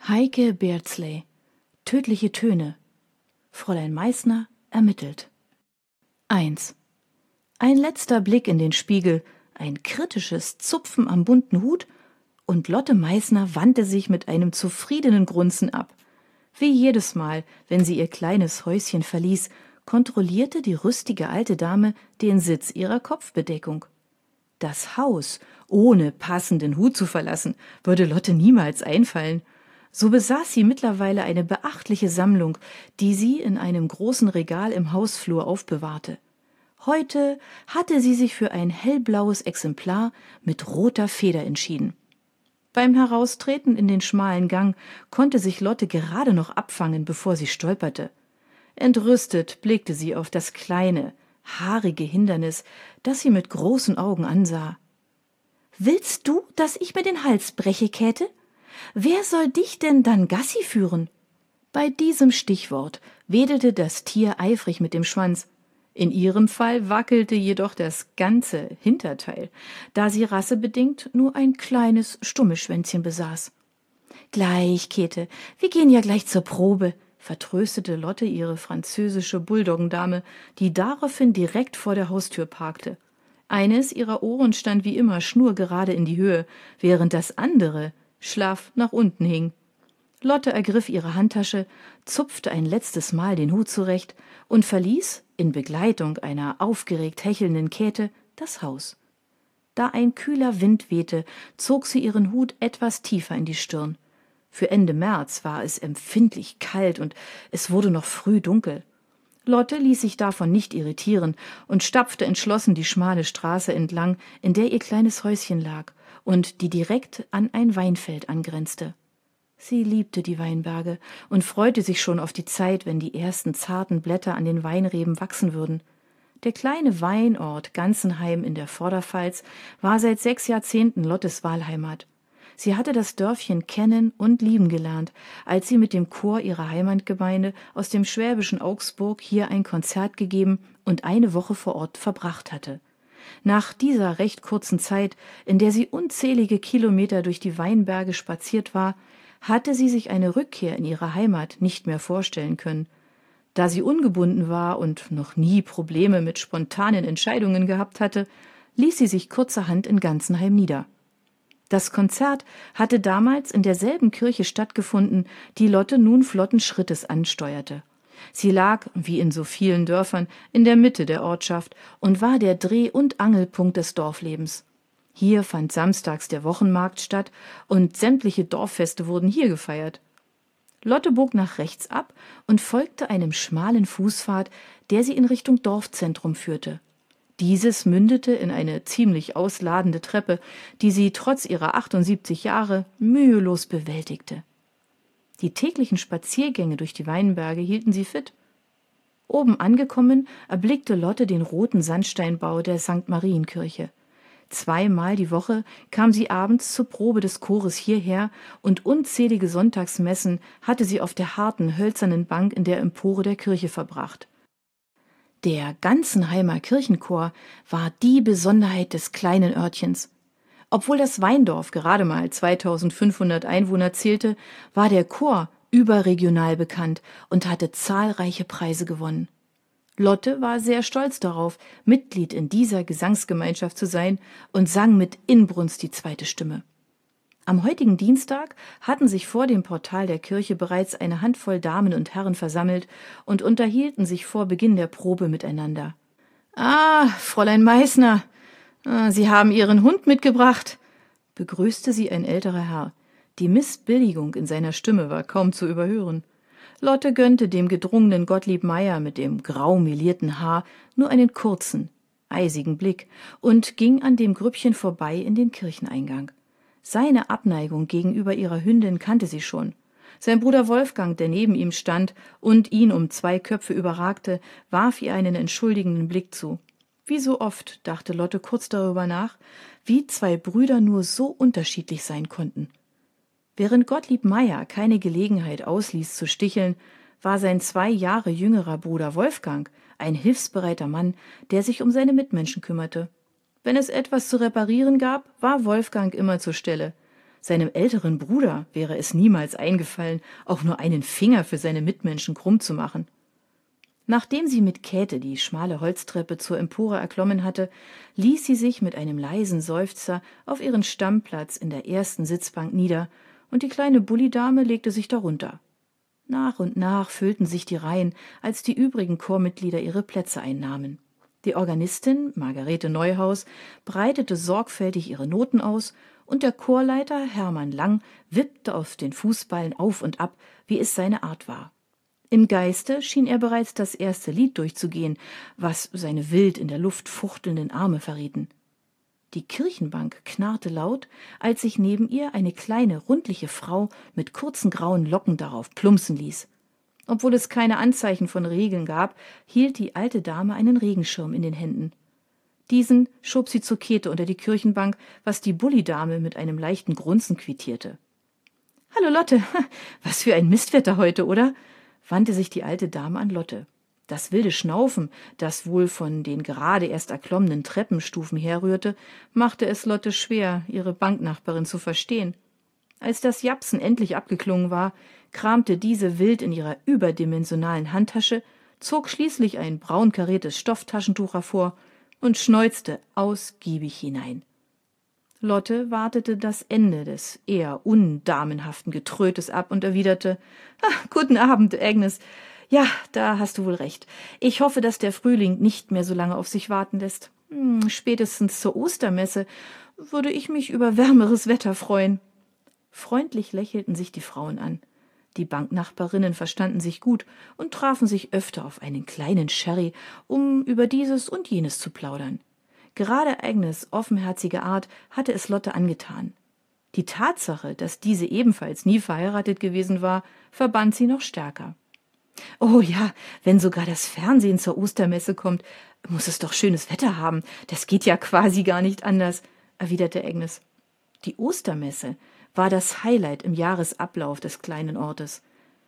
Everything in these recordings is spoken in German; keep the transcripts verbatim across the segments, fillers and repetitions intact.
Heike Beardsley. Tödliche Töne. Fräulein Meißner ermittelt. eins. Ein letzter Blick in den Spiegel, ein kritisches Zupfen am bunten Hut, und Lotte Meißner wandte sich mit einem zufriedenen Grunzen ab. Wie jedes Mal, wenn sie ihr kleines Häuschen verließ, kontrollierte die rüstige alte Dame den Sitz ihrer Kopfbedeckung. Das Haus ohne passenden Hut zu verlassen, würde Lotte niemals einfallen. So besaß sie mittlerweile eine beachtliche Sammlung, die sie in einem großen Regal im Hausflur aufbewahrte. Heute hatte sie sich für ein hellblaues Exemplar mit roter Feder entschieden. Beim Heraustreten in den schmalen Gang konnte sich Lotte gerade noch abfangen, bevor sie stolperte. Entrüstet blickte sie auf das kleine, haarige Hindernis, das sie mit großen Augen ansah. »Willst du, dass ich mir den Hals breche, Käthe? Wer soll dich denn dann Gassi führen?« Bei diesem Stichwort wedelte das Tier eifrig mit dem Schwanz. In ihrem Fall wackelte jedoch das ganze Hinterteil, da sie rassebedingt nur ein kleines, stummes Schwänzchen besaß. »Gleich, Käthe, wir gehen ja gleich zur Probe«, vertröstete Lotte ihre französische Bulldoggendame, die daraufhin direkt vor der Haustür parkte. Eines ihrer Ohren stand wie immer schnurgerade in die Höhe, während das andere schlaff nach unten hing. Lotte ergriff ihre Handtasche, zupfte ein letztes Mal den Hut zurecht und verließ, in Begleitung einer aufgeregt hechelnden Käthe, das Haus. Da ein kühler Wind wehte, zog sie ihren Hut etwas tiefer in die Stirn. Für Ende März war es empfindlich kalt und es wurde noch früh dunkel. Lotte ließ sich davon nicht irritieren und stapfte entschlossen die schmale Straße entlang, in der ihr kleines Häuschen lag und die direkt an ein Weinfeld angrenzte. Sie liebte die Weinberge und freute sich schon auf die Zeit, wenn die ersten zarten Blätter an den Weinreben wachsen würden. Der kleine Weinort Ganzenheim in der Vorderpfalz war seit sechs Jahrzehnten Lottes Wahlheimat. Sie hatte das Dörfchen kennen und lieben gelernt, als sie mit dem Chor ihrer Heimatgemeinde aus dem schwäbischen Augsburg hier ein Konzert gegeben und eine Woche vor Ort verbracht hatte. Nach dieser recht kurzen Zeit, in der sie unzählige Kilometer durch die Weinberge spaziert war, hatte sie sich eine Rückkehr in ihre Heimat nicht mehr vorstellen können. Da sie ungebunden war und noch nie Probleme mit spontanen Entscheidungen gehabt hatte, ließ sie sich kurzerhand in Ganzenheim nieder. Das Konzert hatte damals in derselben Kirche stattgefunden, die Lotte nun flotten Schrittes ansteuerte. Sie lag, wie in so vielen Dörfern, in der Mitte der Ortschaft und war der Dreh- und Angelpunkt des Dorflebens. Hier fand samstags der Wochenmarkt statt und sämtliche Dorffeste wurden hier gefeiert. Lotte bog nach rechts ab und folgte einem schmalen Fußpfad, der sie in Richtung Dorfzentrum führte. Dieses mündete in eine ziemlich ausladende Treppe, die sie trotz ihrer achtundsiebzig Jahre mühelos bewältigte. Die täglichen Spaziergänge durch die Weinberge hielten sie fit. Oben angekommen, erblickte Lotte den roten Sandsteinbau der Sankt Marienkirche. Zweimal die Woche kam sie abends zur Probe des Chores hierher und unzählige Sonntagsmessen hatte sie auf der harten, hölzernen Bank in der Empore der Kirche verbracht. Der Ganzenheimer Kirchenchor war die Besonderheit des kleinen Örtchens. Obwohl das Weindorf gerade mal zweitausendfünfhundert Einwohner zählte, war der Chor überregional bekannt und hatte zahlreiche Preise gewonnen. Lotte war sehr stolz darauf, Mitglied in dieser Gesangsgemeinschaft zu sein und sang mit Inbrunst die zweite Stimme. Am heutigen Dienstag hatten sich vor dem Portal der Kirche bereits eine Handvoll Damen und Herren versammelt und unterhielten sich vor Beginn der Probe miteinander. »Ah, Fräulein Meißner, Sie haben Ihren Hund mitgebracht«, begrüßte sie ein älterer Herr. Die Missbilligung in seiner Stimme war kaum zu überhören. Lotte gönnte dem gedrungenen Gottlieb Meier mit dem grau melierten Haar nur einen kurzen, eisigen Blick und ging an dem Grüppchen vorbei in den Kircheneingang. Seine Abneigung gegenüber ihrer Hündin kannte sie schon. Sein Bruder Wolfgang, der neben ihm stand und ihn um zwei Köpfe überragte, warf ihr einen entschuldigenden Blick zu. Wie so oft dachte Lotte kurz darüber nach, wie zwei Brüder nur so unterschiedlich sein konnten. Während Gottlieb Meier keine Gelegenheit ausließ zu sticheln, war sein zwei Jahre jüngerer Bruder Wolfgang ein hilfsbereiter Mann, der sich um seine Mitmenschen kümmerte. Wenn es etwas zu reparieren gab, war Wolfgang immer zur Stelle. Seinem älteren Bruder wäre es niemals eingefallen, auch nur einen Finger für seine Mitmenschen krumm zu machen. Nachdem sie mit Käthe die schmale Holztreppe zur Empore erklommen hatte, ließ sie sich mit einem leisen Seufzer auf ihren Stammplatz in der ersten Sitzbank nieder, und die kleine Bullidame legte sich darunter. Nach und nach füllten sich die Reihen, als die übrigen Chormitglieder ihre Plätze einnahmen. Die Organistin, Margarete Neuhaus, breitete sorgfältig ihre Noten aus, und der Chorleiter, Hermann Lang, wippte auf den Fußballen auf und ab, wie es seine Art war. Im Geiste schien er bereits das erste Lied durchzugehen, was seine wild in der Luft fuchtelnden Arme verrieten. Die Kirchenbank knarrte laut, als sich neben ihr eine kleine, rundliche Frau mit kurzen grauen Locken darauf plumpsen ließ. Obwohl es keine Anzeichen von Regeln gab, hielt die alte Dame einen Regenschirm in den Händen. Diesen schob sie zur Käthe unter die Kirchenbank, was die Bullidame mit einem leichten Grunzen quittierte. »Hallo Lotte, was für ein Mistwetter heute, oder?« wandte sich die alte Dame an Lotte. Das wilde Schnaufen, das wohl von den gerade erst erklommenen Treppenstufen herrührte, machte es Lotte schwer, ihre Banknachbarin zu verstehen. Als das Japsen endlich abgeklungen war, kramte diese wild in ihrer überdimensionalen Handtasche, zog schließlich ein braun kariertes Stofftaschentuch hervor und schneuzte ausgiebig hinein. Lotte wartete das Ende des eher undamenhaften Getrötes ab und erwiderte: »Ach, guten Abend, Agnes. Ja, da hast du wohl recht. Ich hoffe, dass der Frühling nicht mehr so lange auf sich warten lässt. Hm, spätestens zur Ostermesse würde ich mich über wärmeres Wetter freuen.« Freundlich lächelten sich die Frauen an. Die Banknachbarinnen verstanden sich gut und trafen sich öfter auf einen kleinen Sherry, um über dieses und jenes zu plaudern. Gerade Agnes' offenherzige Art hatte es Lotte angetan. Die Tatsache, dass diese ebenfalls nie verheiratet gewesen war, verband sie noch stärker. »Oh ja, wenn sogar das Fernsehen zur Ostermesse kommt, muss es doch schönes Wetter haben. Das geht ja quasi gar nicht anders«, erwiderte Agnes. Die Ostermesse war das Highlight im Jahresablauf des kleinen Ortes.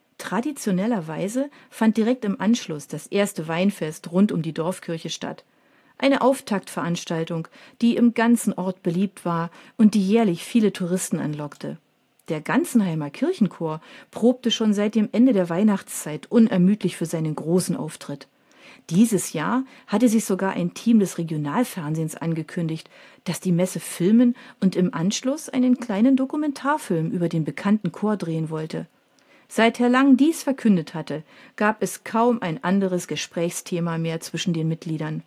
Traditionellerweise fand direkt im Anschluss das erste Weinfest rund um die Dorfkirche statt. Eine Auftaktveranstaltung, die im ganzen Ort beliebt war und die jährlich viele Touristen anlockte. Der Ganzenheimer Kirchenchor probte schon seit dem Ende der Weihnachtszeit unermüdlich für seinen großen Auftritt. Dieses Jahr hatte sich sogar ein Team des Regionalfernsehens angekündigt, das die Messe filmen und im Anschluss einen kleinen Dokumentarfilm über den bekannten Chor drehen wollte. Seit Herr Lang dies verkündet hatte, gab es kaum ein anderes Gesprächsthema mehr zwischen den Mitgliedern.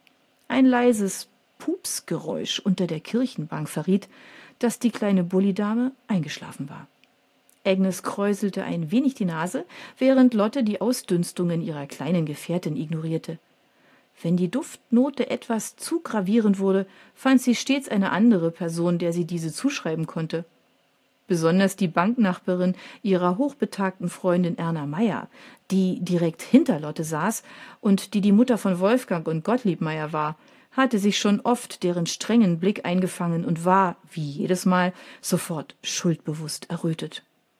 Ein leises Pupsgeräusch unter der Kirchenbank verriet, dass die kleine Bullidame eingeschlafen war. Agnes kräuselte ein wenig die Nase, während Lotte die Ausdünstungen ihrer kleinen Gefährtin ignorierte. Wenn die Duftnote etwas zu gravierend wurde, fand sie stets eine andere Person, der sie diese zuschreiben konnte. Besonders die Banknachbarin ihrer hochbetagten Freundin Erna Meyer, die direkt hinter Lotte saß und die die Mutter von Wolfgang und Gottlieb Meyer war, hatte sich schon oft deren strengen Blick eingefangen und war, wie jedes Mal, sofort schuldbewusst errötet.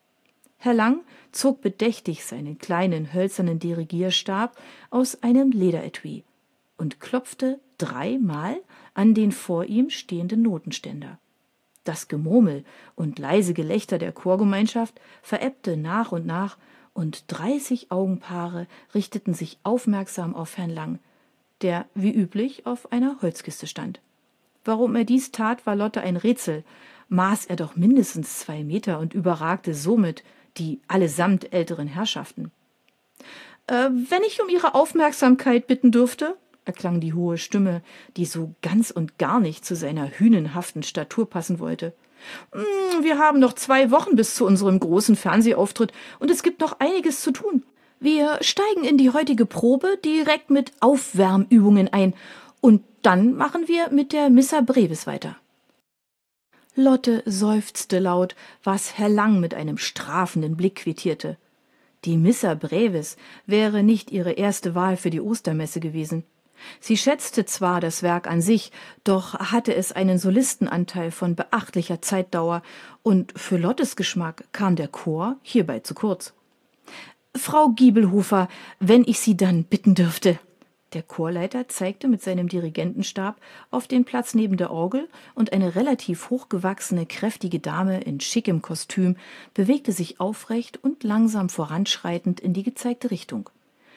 Herr Lang zog bedächtig seinen kleinen hölzernen Dirigierstab aus einem Lederetui und klopfte dreimal an den vor ihm stehenden Notenständer. Das Gemurmel und leise Gelächter der Chorgemeinschaft verebbte nach und nach, und dreißig Augenpaare richteten sich aufmerksam auf Herrn Lang, der wie üblich auf einer Holzkiste stand. Warum er dies tat, war Lotte ein Rätsel, maß er doch mindestens zwei Meter und überragte somit die allesamt älteren Herrschaften. Äh, wenn ich um Ihre Aufmerksamkeit bitten dürfte, erklang die hohe Stimme, die so ganz und gar nicht zu seiner hünenhaften Statur passen wollte. Wir haben noch zwei Wochen bis zu unserem großen Fernsehauftritt und es gibt noch einiges zu tun. Wir steigen in die heutige Probe direkt mit Aufwärmübungen ein und dann machen wir mit der Missa Brevis weiter. Lotte seufzte laut, was Herr Lang mit einem strafenden Blick quittierte. Die Missa Brevis wäre nicht ihre erste Wahl für die Ostermesse gewesen. Sie schätzte zwar das Werk an sich, doch hatte es einen Solistenanteil von beachtlicher Zeitdauer, und für Lottes Geschmack kam der Chor hierbei zu kurz. »Frau Giebelhofer, wenn ich Sie dann bitten dürfte.« Der Chorleiter zeigte mit seinem Dirigentenstab auf den Platz neben der Orgel, und eine relativ hochgewachsene, kräftige Dame in schickem Kostüm bewegte sich aufrecht und langsam voranschreitend in die gezeigte Richtung.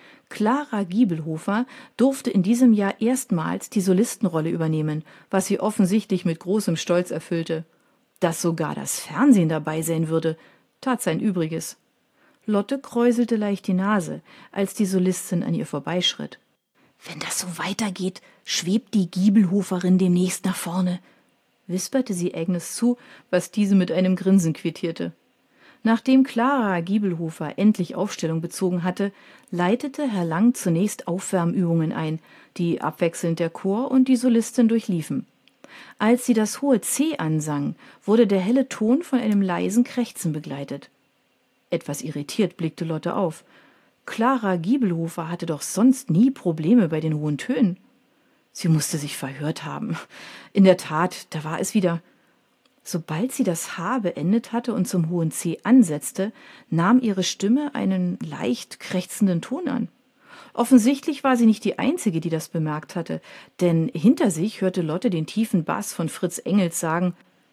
Clara Giebelhofer durfte in diesem Jahr erstmals die Solistenrolle übernehmen, was sie offensichtlich mit großem Stolz erfüllte. Dass sogar das Fernsehen dabei sein würde, tat sein Übriges. Lotte kräuselte leicht die Nase, als die Solistin an ihr vorbeischritt. »Wenn das so weitergeht, schwebt die Giebelhoferin demnächst nach vorne«, wisperte sie Agnes zu, was diese mit einem Grinsen quittierte. Nachdem Clara Giebelhofer endlich Aufstellung bezogen hatte, leitete Herr Lang zunächst Aufwärmübungen ein, die abwechselnd der Chor und die Solistin durchliefen. Als sie das hohe C ansang, wurde der helle Ton von einem leisen Krächzen begleitet. Etwas irritiert blickte Lotte auf. Clara Giebelhofer hatte doch sonst nie Probleme bei den hohen Tönen. Sie musste sich verhört haben. In der Tat, da war es wieder. Sobald sie das H beendet hatte und zum hohen C ansetzte, nahm ihre Stimme einen leicht krächzenden Ton an. Offensichtlich war sie nicht die Einzige, die das bemerkt hatte, denn hinter sich hörte Lotte den tiefen Bass von Fritz Engels sagen: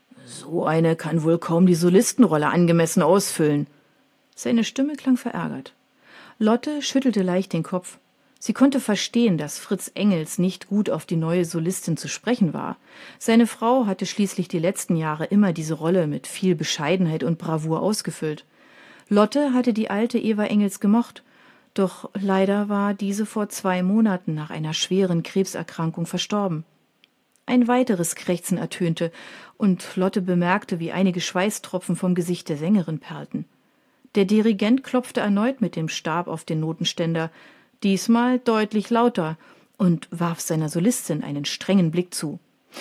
»So eine kann wohl kaum die Solistenrolle angemessen ausfüllen.« Seine Stimme klang verärgert. Lotte schüttelte leicht den Kopf. Sie konnte verstehen, dass Fritz Engels nicht gut auf die neue Solistin zu sprechen war. Seine Frau hatte schließlich die letzten Jahre immer diese Rolle mit viel Bescheidenheit und Bravour ausgefüllt. Lotte hatte die alte Eva Engels gemocht, doch leider war diese vor zwei Monaten nach einer schweren Krebserkrankung verstorben. Ein weiteres Krächzen ertönte, und Lotte bemerkte, wie einige Schweißtropfen vom Gesicht der Sängerin perlten. Der Dirigent klopfte erneut mit dem Stab auf den Notenständer, diesmal deutlich lauter, und warf seiner Solistin einen strengen Blick zu.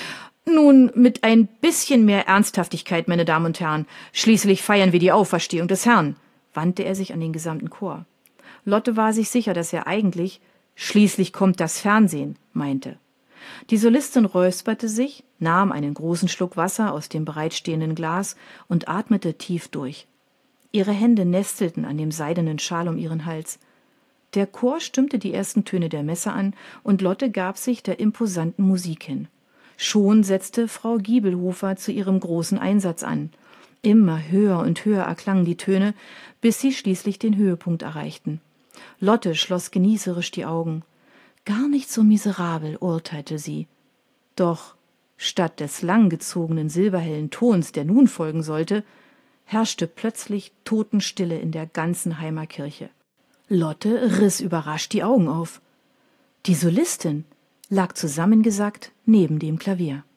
»Nun, mit ein bisschen mehr Ernsthaftigkeit, meine Damen und Herren. Schließlich feiern wir die Auferstehung des Herrn«, wandte er sich an den gesamten Chor. Lotte war sich sicher, dass er eigentlich »schließlich kommt das Fernsehen« meinte. Die Solistin räusperte sich, nahm einen großen Schluck Wasser aus dem bereitstehenden Glas und atmete tief durch. Ihre Hände nestelten an dem seidenen Schal um ihren Hals. Der Chor stimmte die ersten Töne der Messe an, und Lotte gab sich der imposanten Musik hin. Schon setzte Frau Giebelhofer zu ihrem großen Einsatz an. Immer höher und höher erklangen die Töne, bis sie schließlich den Höhepunkt erreichten. Lotte schloss genießerisch die Augen. Gar nicht so miserabel, urteilte sie. Doch statt des langgezogenen silberhellen Tons, der nun folgen sollte, herrschte plötzlich Totenstille in der ganzen Heimerkirche. Lotte riss überrascht die Augen auf. Die Solistin lag zusammengesackt neben dem Klavier.